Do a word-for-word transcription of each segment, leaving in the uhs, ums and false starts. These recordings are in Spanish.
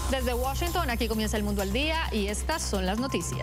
Desde Washington, aquí comienza El Mundo al Día y estas son las noticias.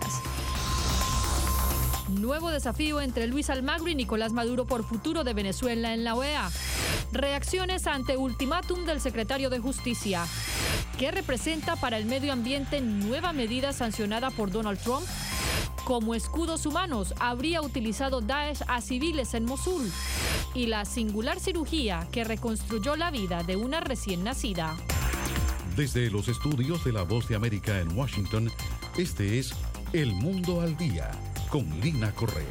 Nuevo desafío entre Luis Almagro y Nicolás Maduro por futuro de Venezuela en la O E A. Reacciones ante ultimátum del secretario de Justicia. ¿Qué representa para el medio ambiente nueva medida sancionada por Donald Trump? Como escudos humanos habría utilizado Daesh a civiles en Mosul. Y la singular cirugía que reconstruyó la vida de una recién nacida. Desde los estudios de La Voz de América en Washington, este es El Mundo al Día, con Lina Correa.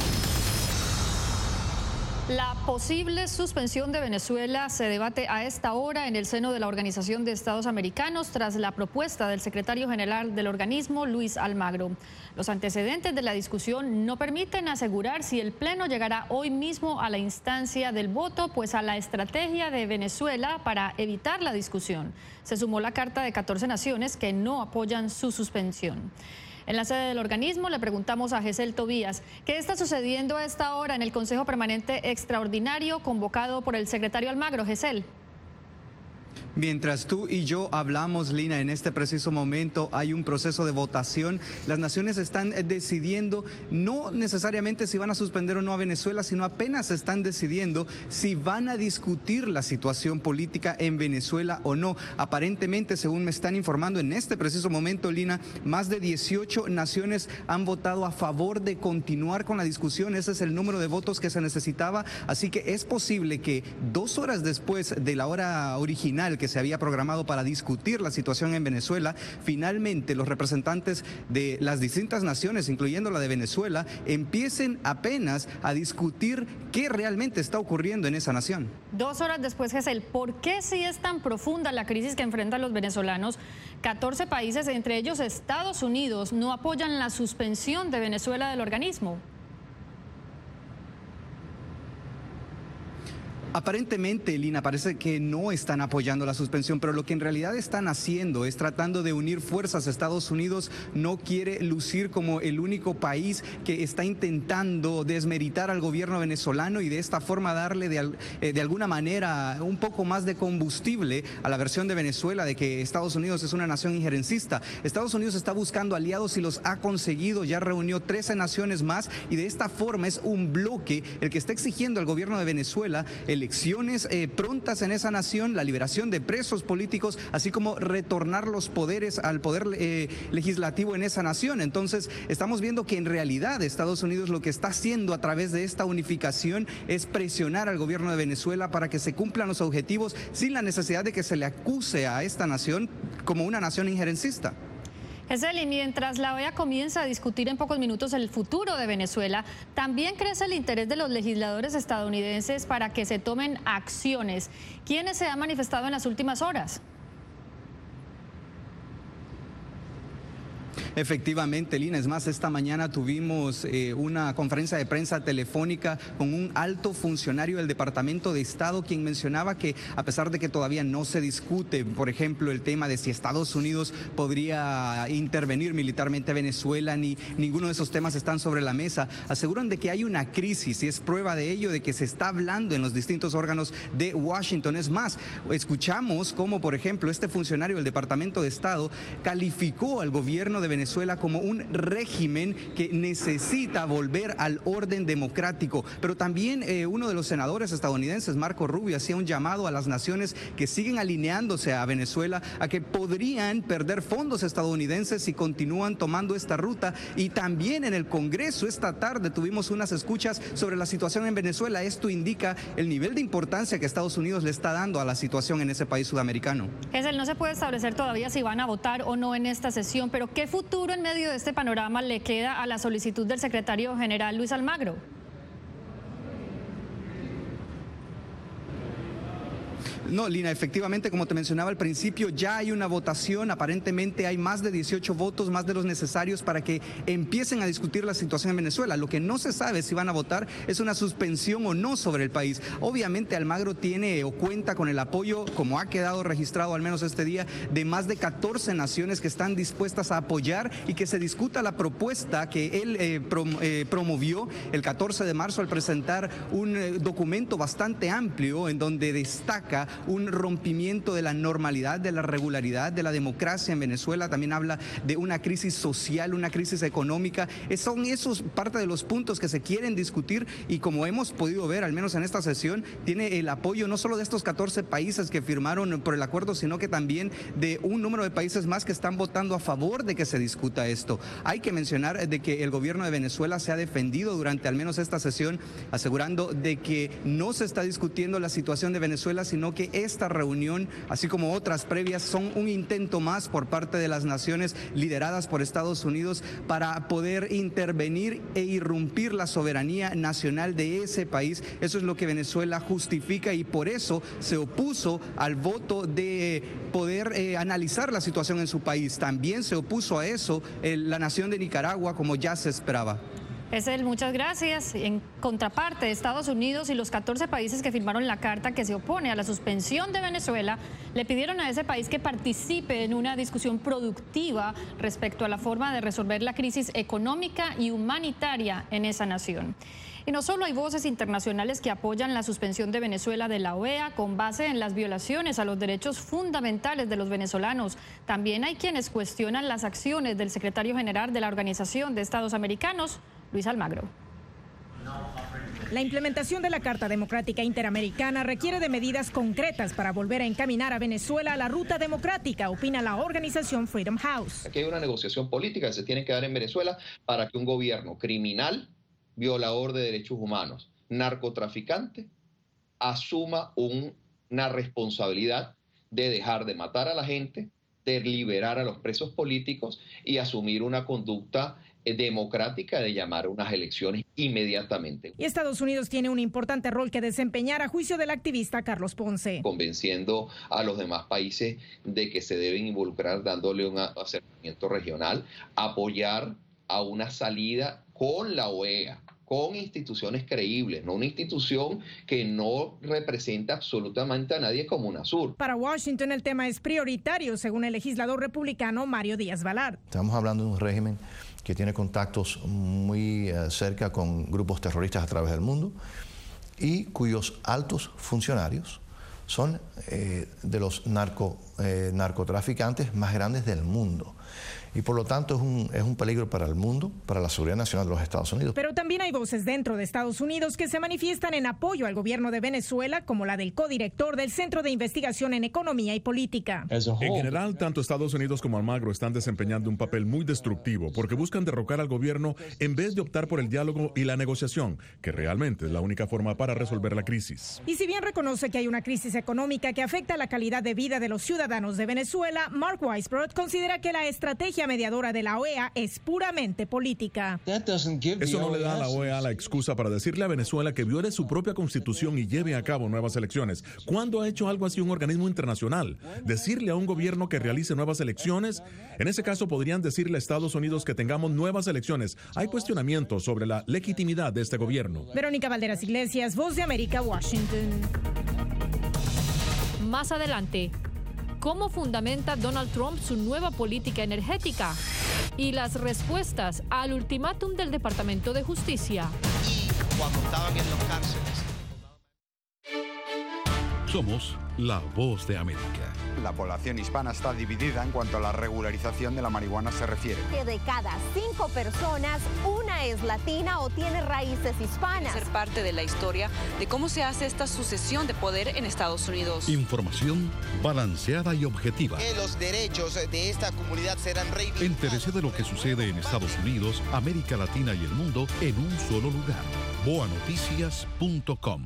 La posible suspensión de Venezuela se debate a esta hora en el seno de la Organización de Estados Americanos tras la propuesta del secretario general del organismo, Luis Almagro. Los antecedentes de la discusión no permiten asegurar si el Pleno llegará hoy mismo a la instancia del voto, pues a la estrategia de Venezuela para evitar la discusión se sumó la carta de catorce naciones que no apoyan su suspensión. En la sede del organismo le preguntamos a Gesell Tobías qué está sucediendo a esta hora en el Consejo Permanente Extraordinario convocado por el secretario Almagro. Gesell. Mientras tú y yo hablamos, Lina, en este preciso momento hay un proceso de votación. Las naciones están decidiendo no necesariamente si van a suspender o no a Venezuela, sino apenas están decidiendo si van a discutir la situación política en Venezuela o no. Aparentemente, según me están informando en este preciso momento, Lina, más de dieciocho naciones han votado a favor de continuar con la discusión. Ese es el número de votos que se necesitaba. Así que es posible que dos horas después de la hora original que se había programado para discutir la situación en Venezuela, finalmente los representantes de las distintas naciones, incluyendo la de Venezuela, empiecen apenas a discutir qué realmente está ocurriendo en esa nación. Dos horas después, Gesell, ¿por qué si es tan profunda la crisis que enfrentan los venezolanos? catorce países, entre ellos Estados Unidos, no apoyan la suspensión de Venezuela del organismo. Aparentemente, Lina, parece que no están apoyando la suspensión, pero lo que en realidad están haciendo es tratando de unir fuerzas. Estados Unidos no quiere lucir como el único país que está intentando desmeritar al gobierno venezolano y de esta forma darle de, eh, de alguna manera un poco más de combustible a la versión de Venezuela de que Estados Unidos es una nación injerencista. Estados Unidos está buscando aliados y los ha conseguido, ya reunió trece naciones más y de esta forma es un bloque el que está exigiendo al gobierno de Venezuela el elecciones eh, prontas en esa nación, la liberación de presos políticos, así como retornar los poderes al poder eh, legislativo en esa nación. Entonces, estamos viendo que en realidad Estados Unidos lo que está haciendo a través de esta unificación es presionar al gobierno de Venezuela para que se cumplan los objetivos sin la necesidad de que se le acuse a esta nación como una nación injerencista. Gesell, y mientras la O E A comienza a discutir en pocos minutos el futuro de Venezuela, también crece el interés de los legisladores estadounidenses para que se tomen acciones. ¿Quiénes se han manifestado en las últimas horas? Efectivamente, Lina, es más, esta mañana tuvimos eh, una conferencia de prensa telefónica con un alto funcionario del Departamento de Estado quien mencionaba que a pesar de que todavía no se discute, por ejemplo, el tema de si Estados Unidos podría intervenir militarmente a Venezuela, ni ninguno de esos temas están sobre la mesa, aseguran de que hay una crisis y es prueba de ello de que se está hablando en los distintos órganos de Washington. Es más, escuchamos cómo, por ejemplo, este funcionario del Departamento de Estado calificó al gobierno de Venezuela como un régimen que necesita volver al orden democrático. Pero también eh, uno de los senadores estadounidenses, Marco Rubio, hacía un llamado a las naciones que siguen alineándose a Venezuela a que podrían perder fondos estadounidenses si continúan tomando esta ruta. Y también en el Congreso esta tarde tuvimos unas escuchas sobre la situación en Venezuela. Esto indica el nivel de importancia que Estados Unidos le está dando a la situación en ese país sudamericano. Gesell, no se puede establecer todavía si van a votar o no en esta sesión, pero ¿qué futuro en medio de este panorama le queda a la solicitud del secretario general Luis Almagro? No, Lina, efectivamente, como te mencionaba al principio, ya hay una votación, aparentemente hay más de dieciocho votos, más de los necesarios para que empiecen a discutir la situación en Venezuela. Lo que no se sabe si van a votar es una suspensión o no sobre el país. Obviamente Almagro tiene o cuenta con el apoyo, como ha quedado registrado al menos este día, de más de catorce naciones que están dispuestas a apoyar y que se discuta la propuesta que él eh, prom eh, promovió el catorce de marzo al presentar un eh, documento bastante amplio en donde destaca un rompimiento de la normalidad, de la regularidad, de la democracia en Venezuela. También habla de una crisis social, una crisis económica. Son esos parte de los puntos que se quieren discutir y como hemos podido ver, al menos en esta sesión, tiene el apoyo no solo de estos catorce países que firmaron por el acuerdo, sino que también de un número de países más que están votando a favor de que se discuta esto. Hay que mencionar de que el gobierno de Venezuela se ha defendido durante al menos esta sesión, asegurando de que no se está discutiendo la situación de Venezuela, sino que esta reunión, así como otras previas, son un intento más por parte de las naciones lideradas por Estados Unidos para poder intervenir e irrumpir la soberanía nacional de ese país. Eso es lo que Venezuela justifica y por eso se opuso al voto de poder eh, analizar la situación en su país. También se opuso a eso eh, la nación de Nicaragua, como ya se esperaba. Esel, muchas gracias. En contraparte, Estados Unidos y los catorce países que firmaron la carta que se opone a la suspensión de Venezuela le pidieron a ese país que participe en una discusión productiva respecto a la forma de resolver la crisis económica y humanitaria en esa nación. Y no solo hay voces internacionales que apoyan la suspensión de Venezuela de la O E A con base en las violaciones a los derechos fundamentales de los venezolanos. También hay quienes cuestionan las acciones del secretario general de la Organización de Estados Americanos, Luis Almagro. La implementación de la Carta Democrática Interamericana requiere de medidas concretas para volver a encaminar a Venezuela a la ruta democrática, opina la organización Freedom House. Aquí hay una negociación política que se tiene que dar en Venezuela para que un gobierno criminal, violador de derechos humanos, narcotraficante, asuma un, una responsabilidad de dejar de matar a la gente, de liberar a los presos políticos y asumir una conducta democrática de llamar a unas elecciones inmediatamente. Y Estados Unidos tiene un importante rol que desempeñar a juicio del activista Carlos Ponce. Convenciendo a los demás países de que se deben involucrar, dándole un acercamiento regional, apoyar a una salida con la O E A, con instituciones creíbles, no una institución que no representa absolutamente a nadie como UNASUR. Para Washington el tema es prioritario, según el legislador republicano Mario Díaz-Balart. Estamos hablando de un régimen que tiene contactos muy uh, cerca con grupos terroristas a través del mundo y cuyos altos funcionarios son eh, de los narco, eh, narcotraficantes más grandes del mundo. Y por lo tanto es un, es un peligro para el mundo, para la seguridad nacional de los Estados Unidos. Pero también hay voces dentro de Estados Unidos que se manifiestan en apoyo al gobierno de Venezuela, como la del codirector del Centro de Investigación en Economía y Política. En general, tanto Estados Unidos como Almagro están desempeñando un papel muy destructivo porque buscan derrocar al gobierno en vez de optar por el diálogo y la negociación, que realmente es la única forma para resolver la crisis. Y si bien reconoce que hay una crisis económica que afecta la calidad de vida de los ciudadanos de Venezuela, Mark Weisbrot considera que la estrategia mediadora de la O E A es puramente política. Eso no le da a la O E A la excusa para decirle a Venezuela que viole su propia constitución y lleve a cabo nuevas elecciones. ¿Cuándo ha hecho algo así un organismo internacional? ¿Decirle a un gobierno que realice nuevas elecciones? En ese caso podrían decirle a Estados Unidos que tengamos nuevas elecciones. Hay cuestionamientos sobre la legitimidad de este gobierno. Verónica Valderas Iglesias, Voz de América, Washington. Más adelante, ¿cómo fundamenta Donald Trump su nueva política energética? Y las respuestas al ultimátum del Departamento de Justicia. Y cuando estaban en los cárceles. Somos la Voz de América. La población hispana está dividida en cuanto a la regularización de la marihuana se refiere. Que de cada cinco personas, una es latina o tiene raíces hispanas. Ser parte de la historia de cómo se hace esta sucesión de poder en Estados Unidos. Información balanceada y objetiva. Que los derechos de esta comunidad serán reivindicados. Entérese de lo que sucede en Estados Unidos, América Latina y el mundo en un solo lugar. boa noticias punto com.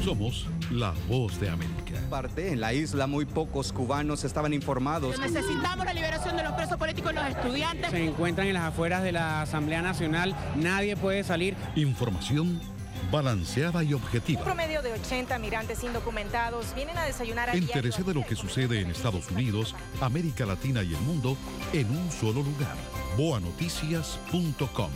Somos la voz de América. Parte en la isla, muy pocos cubanos estaban informados. Necesitamos la liberación de los presos políticos y los estudiantes. Se encuentran en las afueras de la Asamblea Nacional, nadie puede salir. Información balanceada y objetiva. Un promedio de ochenta migrantes indocumentados vienen a desayunar. Entérese de lo que sucede en Estados Unidos, América Latina y el mundo en un solo lugar. boa noticias punto com.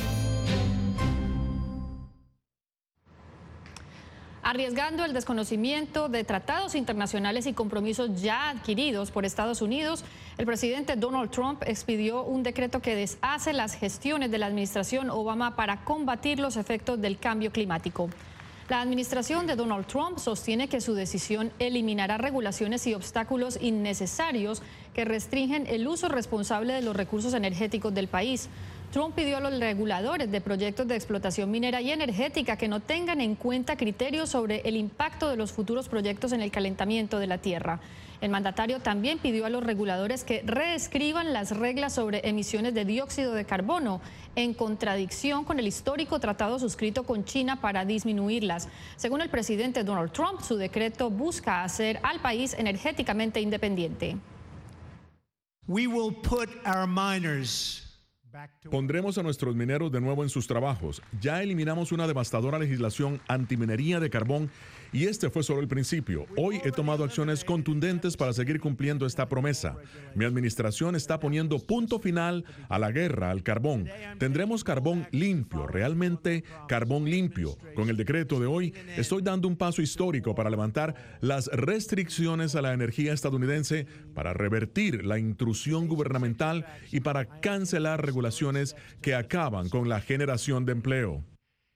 Arriesgando el desconocimiento de tratados internacionales y compromisos ya adquiridos por Estados Unidos, el presidente Donald Trump expidió un decreto que deshace las gestiones de la administración Obama para combatir los efectos del cambio climático. La administración de Donald Trump sostiene que su decisión eliminará regulaciones y obstáculos innecesarios que restringen el uso responsable de los recursos energéticos del país. Trump pidió a los reguladores de proyectos de explotación minera y energética que no tengan en cuenta criterios sobre el impacto de los futuros proyectos en el calentamiento de la tierra. El mandatario también pidió a los reguladores que reescriban las reglas sobre emisiones de dióxido de carbono, en contradicción con el histórico tratado suscrito con China para disminuirlas. Según el presidente Donald Trump, su decreto busca hacer al país energéticamente independiente. We will put our miners Pondremos a nuestros mineros de nuevo en sus trabajos. Ya eliminamos una devastadora legislación antiminería de carbón y este fue solo el principio. Hoy he tomado acciones contundentes para seguir cumpliendo esta promesa. Mi administración está poniendo punto final a la guerra al carbón. Tendremos carbón limpio, realmente carbón limpio. Con el decreto de hoy estoy dando un paso histórico para levantar las restricciones a la energía estadounidense, para revertir la intrusión gubernamental y para cancelar regulaciones que acaban con la generación de empleo.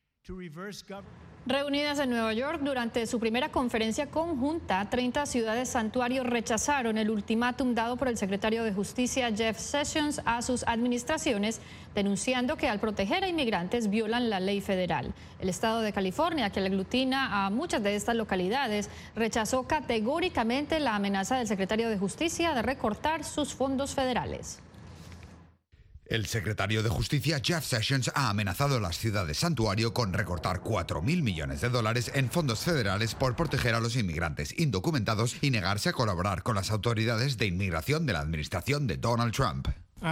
Reunidas en Nueva York durante su primera conferencia conjunta, treinta ciudades santuario rechazaron el ultimátum dado por el secretario de Justicia Jeff Sessions a sus administraciones, denunciando que al proteger a inmigrantes violan la ley federal. El estado de California, que aglutina a muchas de estas localidades, rechazó categóricamente la amenaza del secretario de Justicia de recortar sus fondos federales. El secretario de Justicia, Jeff Sessions, ha amenazado a las ciudades santuario con recortar cuatro mil millones de dólares en fondos federales por proteger a los inmigrantes indocumentados y negarse a colaborar con las autoridades de inmigración de la administración de Donald Trump.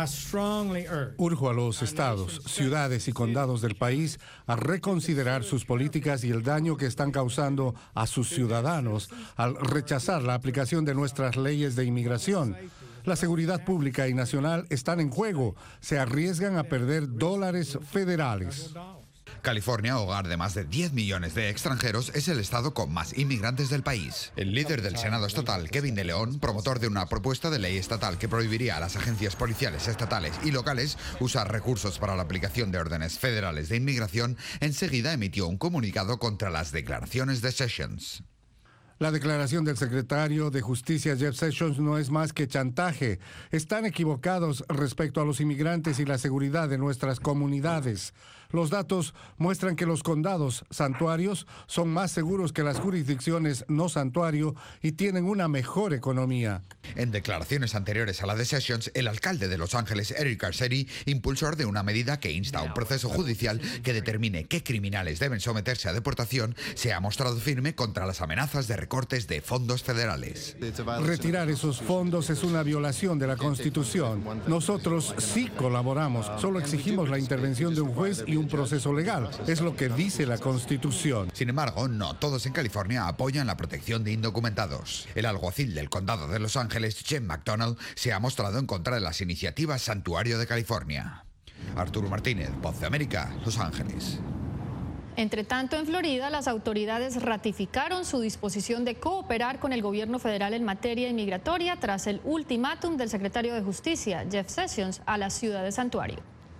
Urjo a los estados, ciudades y condados del país a reconsiderar sus políticas y el daño que están causando a sus ciudadanos al rechazar la aplicación de nuestras leyes de inmigración. La seguridad pública y nacional están en juego. Se arriesgan a perder dólares federales. California, hogar de más de diez millones de extranjeros, es el estado con más inmigrantes del país. El líder del Senado estatal, Kevin De León, promotor de una propuesta de ley estatal que prohibiría a las agencias policiales estatales y locales usar recursos para la aplicación de órdenes federales de inmigración, enseguida emitió un comunicado contra las declaraciones de Sessions. La declaración del secretario de Justicia Jeff Sessions no es más que chantaje. Están equivocados respecto a los inmigrantes y la seguridad de nuestras comunidades. Los datos muestran que los condados santuarios son más seguros que las jurisdicciones no santuario y tienen una mejor economía. En declaraciones anteriores a la de Sessions, el alcalde de Los Ángeles, Eric Garcetti, impulsor de una medida que insta a un proceso judicial que determine qué criminales deben someterse a deportación, se ha mostrado firme contra las amenazas de recortes de fondos federales. Retirar esos fondos es una violación de la Constitución. Nosotros sí colaboramos, solo exigimos la intervención de un juez y un proceso legal. Es lo que dice la Constitución. Sin embargo, no todos en California apoyan la protección de indocumentados. El alguacil del condado de Los Ángeles, Jim McDonald, se ha mostrado en contra de las iniciativas Santuario de California. Arturo Martínez, Voz de América, Los Ángeles. Entre tanto, en Florida, las autoridades ratificaron su disposición de cooperar con el gobierno federal en materia inmigratoria tras el ultimátum del secretario de Justicia, Jeff Sessions, a la ciudad de Santuario.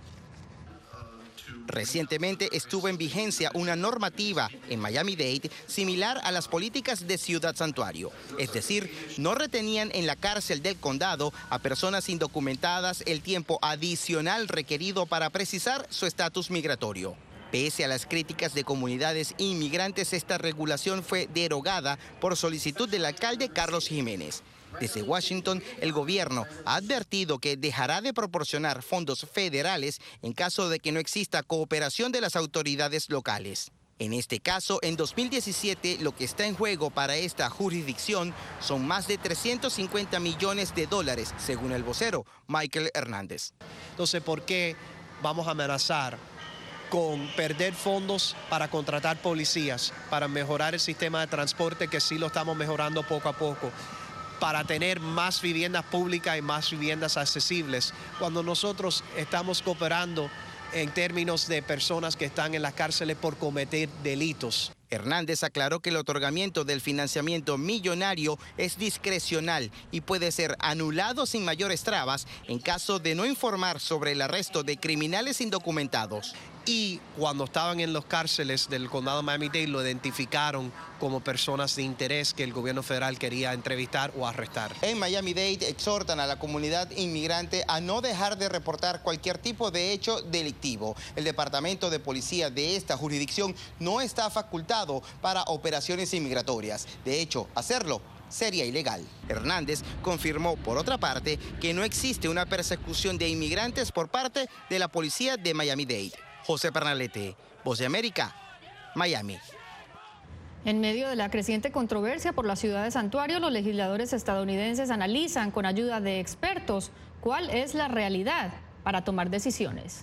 Recientemente estuvo en vigencia una normativa en Miami-Dade similar a las políticas de Ciudad Santuario. Es decir, no retenían en la cárcel del condado a personas indocumentadas el tiempo adicional requerido para precisar su estatus migratorio. Pese a las críticas de comunidades inmigrantes, esta regulación fue derogada por solicitud del alcalde Carlos Jiménez. Desde Washington, el gobierno ha advertido que dejará de proporcionar fondos federales en caso de que no exista cooperación de las autoridades locales. En este caso, en dos mil diecisiete, lo que está en juego para esta jurisdicción son más de trescientos cincuenta millones de dólares, según el vocero Michael Hernández. Entonces, ¿por qué vamos a amenazar con perder fondos para contratar policías, para mejorar el sistema de transporte, que sí lo estamos mejorando poco a poco, para tener más viviendas públicas y más viviendas accesibles, cuando nosotros estamos cooperando en términos de personas que están en las cárceles por cometer delitos? Hernández aclaró que el otorgamiento del financiamiento millonario es discrecional y puede ser anulado sin mayores trabas en caso de no informar sobre el arresto de criminales indocumentados. Y cuando estaban en las cárceles del condado de Miami-Dade lo identificaron como personas de interés que el gobierno federal quería entrevistar o arrestar. En Miami-Dade exhortan a la comunidad inmigrante a no dejar de reportar cualquier tipo de hecho delictivo. El departamento de policía de esta jurisdicción no está facultado para operaciones inmigratorias. De hecho, hacerlo sería ilegal. Hernández confirmó, por otra parte, que no existe una persecución de inmigrantes por parte de la policía de Miami-Dade. José Pernalete, Voz de América, Miami. En medio de la creciente controversia por la ciudad de Santuario, los legisladores estadounidenses analizan con ayuda de expertos cuál es la realidad para tomar decisiones.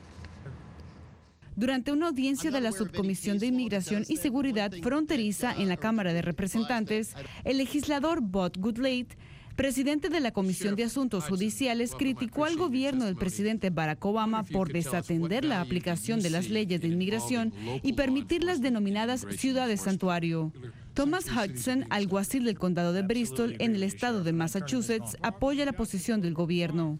Durante una audiencia de la Subcomisión de Inmigración y Seguridad Fronteriza en la Cámara de Representantes, el legislador Bud Goodlate, presidente de la Comisión de Asuntos Judiciales, criticó al gobierno del presidente Barack Obama por desatender la aplicación de las leyes de inmigración y permitir las denominadas ciudades santuario. Thomas Hudson, alguacil del condado de Bristol, en el estado de Massachusetts, apoya la posición del gobierno.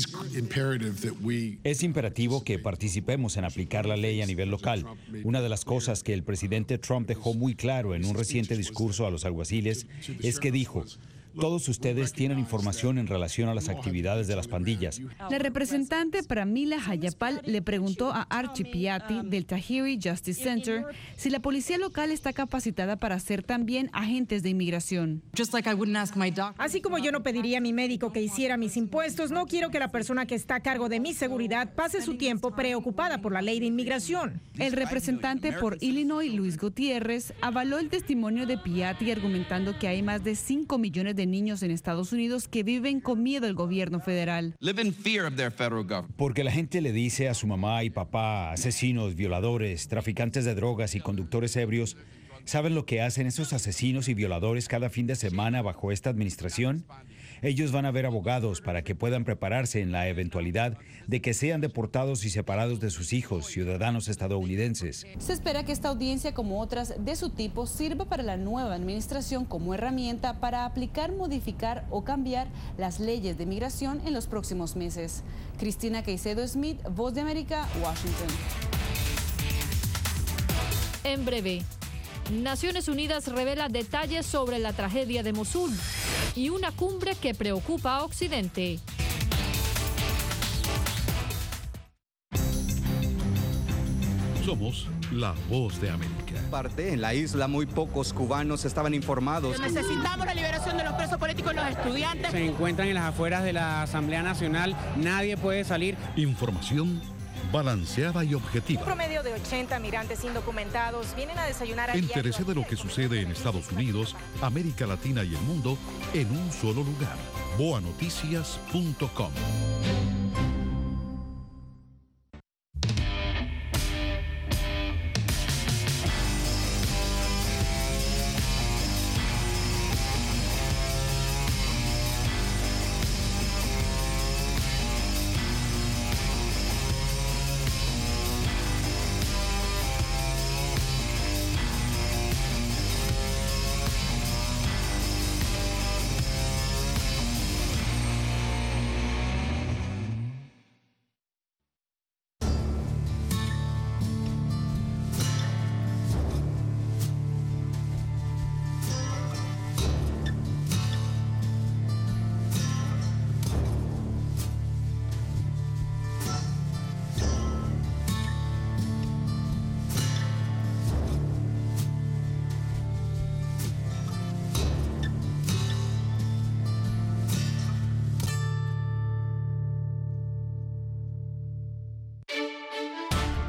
Es imperativo que participemos en aplicar la ley a nivel local. Una de las cosas que el presidente Trump dejó muy claro en un reciente discurso a los alguaciles es que dijo: todos ustedes tienen información en relación a las actividades de las pandillas. La representante Pramila Jayapal le preguntó a Archie Piatti del Tahiri Justice Center si la policía local está capacitada para ser también agentes de inmigración. Así como yo no pediría a mi médico que hiciera mis impuestos, no quiero que la persona que está a cargo de mi seguridad pase su tiempo preocupada por la ley de inmigración. El representante por Illinois, Luis Gutiérrez, avaló el testimonio de Piatti argumentando que hay más de cinco millones de niños en Estados Unidos que viven con miedo al gobierno federal. Porque la gente le dice a su mamá y papá, asesinos, violadores, traficantes de drogas y conductores ebrios, ¿saben lo que hacen esos asesinos y violadores cada fin de semana bajo esta administración? Ellos van a ver abogados para que puedan prepararse en la eventualidad de que sean deportados y separados de sus hijos, ciudadanos estadounidenses. Se espera que esta audiencia, como otras de su tipo, sirva para la nueva administración como herramienta para aplicar, modificar o cambiar las leyes de migración en los próximos meses. Cristina Caicedo Smith, Voz de América, Washington. En breve, Naciones Unidas revela detalles sobre la tragedia de Mosul y una cumbre que preocupa a Occidente. Somos la Voz de América. Parte en la isla, muy pocos cubanos estaban informados. Necesitamos la liberación de los presos políticos y los estudiantes. Se encuentran en las afueras de la Asamblea Nacional. Nadie puede salir. Información balanceada y objetiva. Un promedio de ochenta migrantes indocumentados vienen a desayunar a Entérese de lo que sucede en Estados Unidos, América Latina y el mundo en un solo lugar. boa noticias punto com.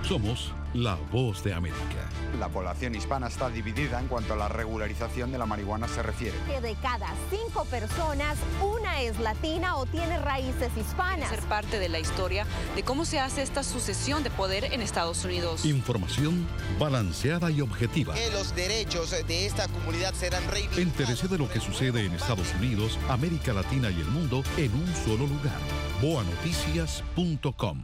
Somos la voz de América. La población hispana está dividida en cuanto a la regularización de la marihuana se refiere. Que de cada cinco personas, una es latina o tiene raíces hispanas. Ser parte de la historia de cómo se hace esta sucesión de poder en Estados Unidos. Información balanceada y objetiva. Que los derechos de esta comunidad serán reivindicados. Entérese de lo que sucede en Estados Unidos, América Latina y el mundo en un solo lugar. boa noticias punto com.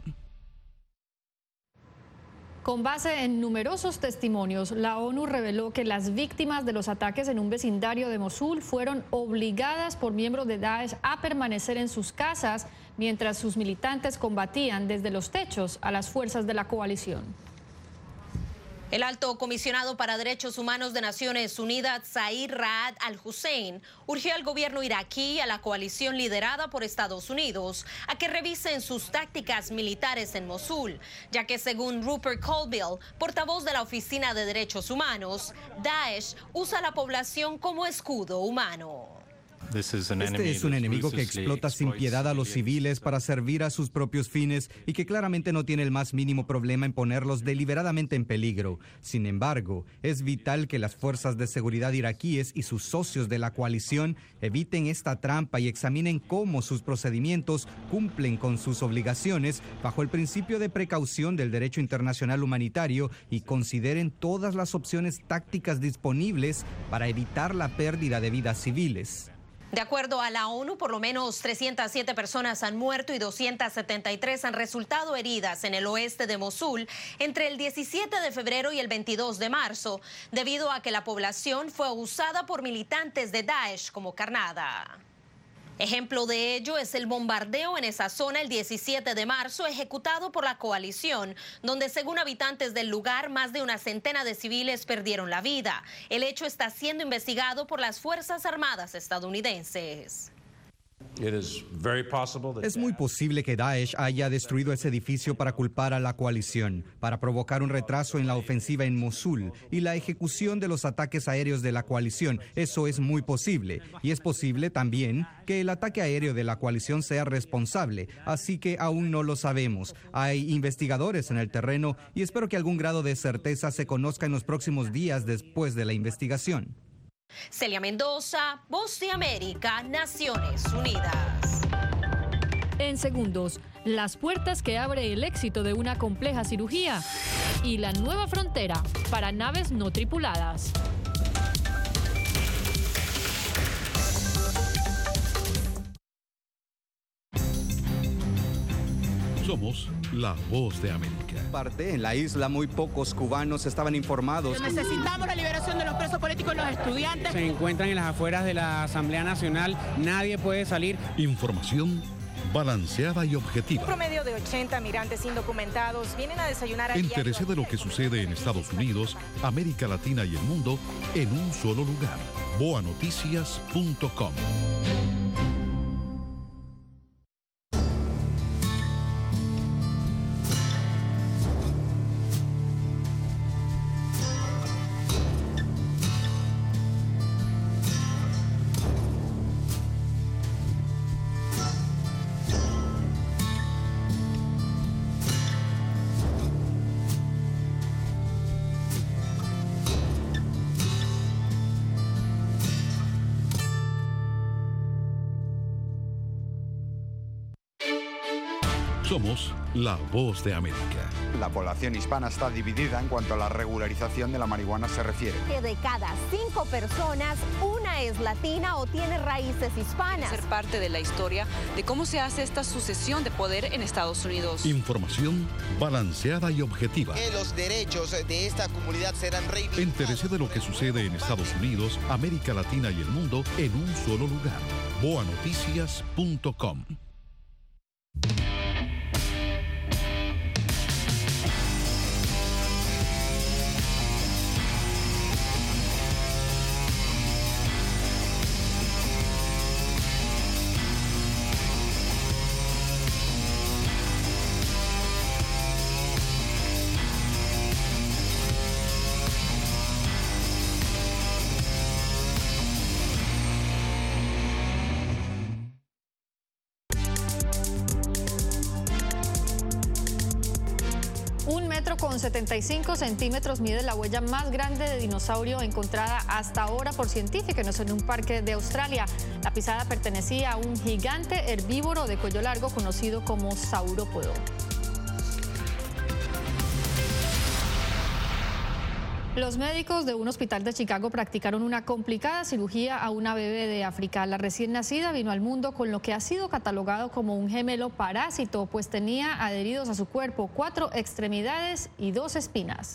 Con base en numerosos testimonios, la ONU reveló que las víctimas de los ataques en un vecindario de Mosul fueron obligadas por miembros de Daesh a permanecer en sus casas mientras sus militantes combatían desde los techos a las fuerzas de la coalición. El alto comisionado para Derechos Humanos de Naciones Unidas, Zaid Ra'ad al-Hussein, urgió al gobierno iraquí y a la coalición liderada por Estados Unidos a que revisen sus tácticas militares en Mosul, ya que según Rupert Colville, portavoz de la Oficina de Derechos Humanos, Daesh usa a la población como escudo humano. Este es un enemigo que explota sin piedad a los civiles para servir a sus propios fines y que claramente no tiene el más mínimo problema en ponerlos deliberadamente en peligro. Sin embargo, es vital que las fuerzas de seguridad iraquíes y sus socios de la coalición eviten esta trampa y examinen cómo sus procedimientos cumplen con sus obligaciones bajo el principio de precaución del derecho internacional humanitario y consideren todas las opciones tácticas disponibles para evitar la pérdida de vidas civiles. De acuerdo a la ONU, por lo menos trescientas siete personas han muerto y doscientas setenta y tres han resultado heridas en el oeste de Mosul entre el diecisiete de febrero y el veintidós de marzo, debido a que la población fue usada por militantes de Daesh como carnada. Ejemplo de ello es el bombardeo en esa zona el diecisiete de marzo ejecutado por la coalición, donde según habitantes del lugar más de una centena de civiles perdieron la vida. El hecho está siendo investigado por las Fuerzas Armadas estadounidenses. Es muy posible que Daesh haya destruido ese edificio para culpar a la coalición, para provocar un retraso en la ofensiva en Mosul y la ejecución de los ataques aéreos de la coalición. Eso es muy posible. Y es posible también que el ataque aéreo de la coalición sea responsable, así que aún no lo sabemos. Hay investigadores en el terreno y espero que algún grado de certeza se conozca en los próximos días después de la investigación. Celia Mendoza, Voz de América, Naciones Unidas. En segundos, las puertas que abre el éxito de una compleja cirugía y la nueva frontera para naves no tripuladas. Somos la voz de América. Parte en la isla, muy pocos cubanos estaban informados. Necesitamos la liberación de los presos políticos y los estudiantes. Se encuentran en las afueras de la Asamblea Nacional. Nadie puede salir. Información balanceada y objetiva. Un promedio de ochenta migrantes indocumentados vienen a desayunar a diario. Entérese de lo que sucede en Estados Unidos, América Latina y el mundo en un solo lugar. boa noticias punto com. Somos la voz de América. La población hispana está dividida en cuanto a la regularización de la marihuana se refiere. Que de cada cinco personas, una es latina o tiene raíces hispanas. Ser parte de la historia de cómo se hace esta sucesión de poder en Estados Unidos. Información balanceada y objetiva. Que los derechos de esta comunidad serán reivindicados. Entérese de lo que sucede en Estados Unidos, América Latina y el mundo en un solo lugar. boa noticias punto com. metro con setenta y cinco centímetros mide la huella más grande de dinosaurio encontrada hasta ahora por científicos en un parque de Australia. La pisada pertenecía a un gigante herbívoro de cuello largo conocido como saurópodo. Los médicos de un hospital de Chicago practicaron una complicada cirugía a una bebé de África. La recién nacida vino al mundo con lo que ha sido catalogado como un gemelo parásito, pues tenía adheridos a su cuerpo cuatro extremidades y dos espinas.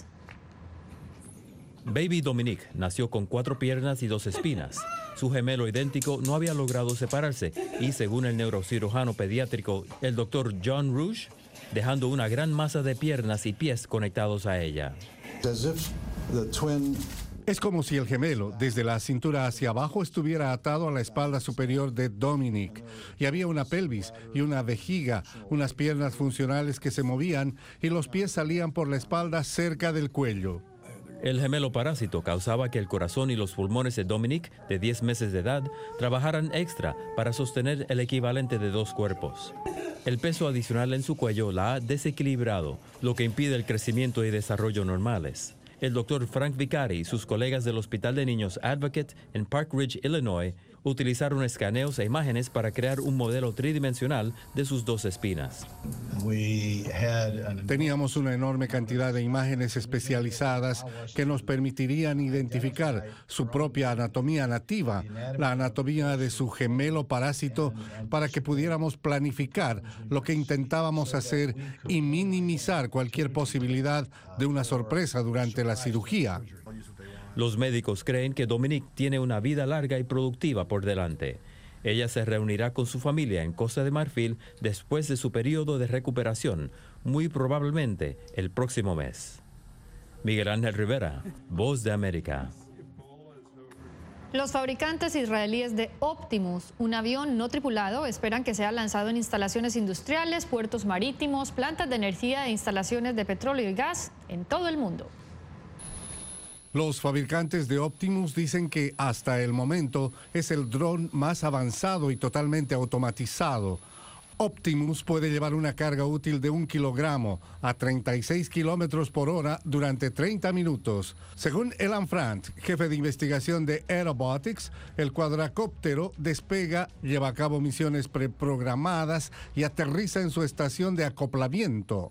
Baby Dominique nació con cuatro piernas y dos espinas. Su gemelo idéntico no había logrado separarse y, según el neurocirujano pediátrico, el doctor John Rouge, dejando una gran masa de piernas y pies conectados a ella. Es como si el gemelo, desde la cintura hacia abajo, estuviera atado a la espalda superior de Dominique. Y había una pelvis y una vejiga, unas piernas funcionales que se movían y los pies salían por la espalda cerca del cuello. El gemelo parásito causaba que el corazón y los pulmones de Dominique, de diez meses de edad, trabajaran extra para sostener el equivalente de dos cuerpos. El peso adicional en su cuello la ha desequilibrado, lo que impide el crecimiento y desarrollo normales. El doctor Frank Vicari y sus colegas del Hospital de Niños Advocate en Park Ridge, Illinois, utilizaron escaneos e imágenes para crear un modelo tridimensional de sus dos espinas. Teníamos una enorme cantidad de imágenes especializadas que nos permitirían identificar su propia anatomía nativa, la anatomía de su gemelo parásito, para que pudiéramos planificar lo que intentábamos hacer y minimizar cualquier posibilidad de una sorpresa durante la cirugía. Los médicos creen que Dominique tiene una vida larga y productiva por delante. Ella se reunirá con su familia en Costa de Marfil después de su periodo de recuperación, muy probablemente el próximo mes. Miguel Ángel Rivera, Voz de América. Los fabricantes israelíes de Optimus, un avión no tripulado, esperan que sea lanzado en instalaciones industriales, puertos marítimos, plantas de energía e instalaciones de petróleo y gas en todo el mundo. Los fabricantes de Optimus dicen que hasta el momento es el dron más avanzado y totalmente automatizado. Optimus puede llevar una carga útil de un kilogramo a treinta y seis kilómetros por hora durante treinta minutos. Según Elan Frank, jefe de investigación de Aerobotics, el cuadracóptero despega, lleva a cabo misiones preprogramadas y aterriza en su estación de acoplamiento.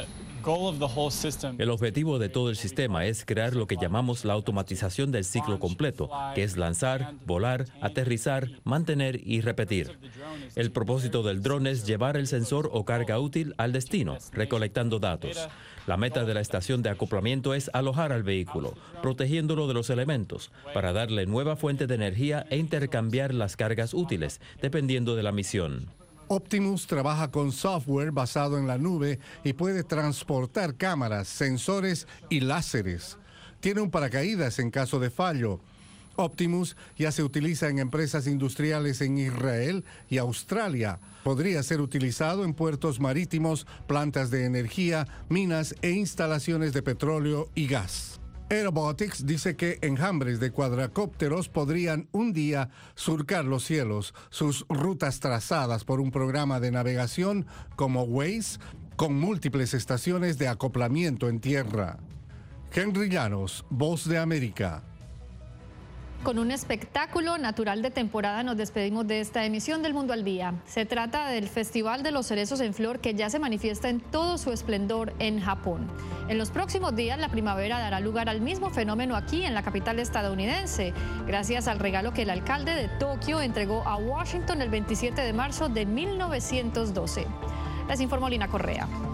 El objetivo de todo el sistema es crear lo que llamamos la automatización del ciclo completo, que es lanzar, volar, aterrizar, mantener y repetir. El propósito del dron es llevar el sensor o carga útil al destino, recolectando datos. La meta de la estación de acoplamiento es alojar al vehículo, protegiéndolo de los elementos, para darle nueva fuente de energía e intercambiar las cargas útiles, dependiendo de la misión. Optimus trabaja con software basado en la nube y puede transportar cámaras, sensores y láseres. Tiene un paracaídas en caso de fallo. Optimus ya se utiliza en empresas industriales en Israel y Australia. Podría ser utilizado en puertos marítimos, plantas de energía, minas e instalaciones de petróleo y gas. Aerobotics dice que enjambres de cuadracópteros podrían un día surcar los cielos, sus rutas trazadas por un programa de navegación como Waze, con múltiples estaciones de acoplamiento en tierra. Henry Llanos, Voz de América. Con un espectáculo natural de temporada nos despedimos de esta emisión del Mundo al Día. Se trata del Festival de los Cerezos en Flor, que ya se manifiesta en todo su esplendor en Japón. En los próximos días la primavera dará lugar al mismo fenómeno aquí en la capital estadounidense, gracias al regalo que el alcalde de Tokio entregó a Washington el veintisiete de marzo de mil novecientos doce. Les informó Lina Correa.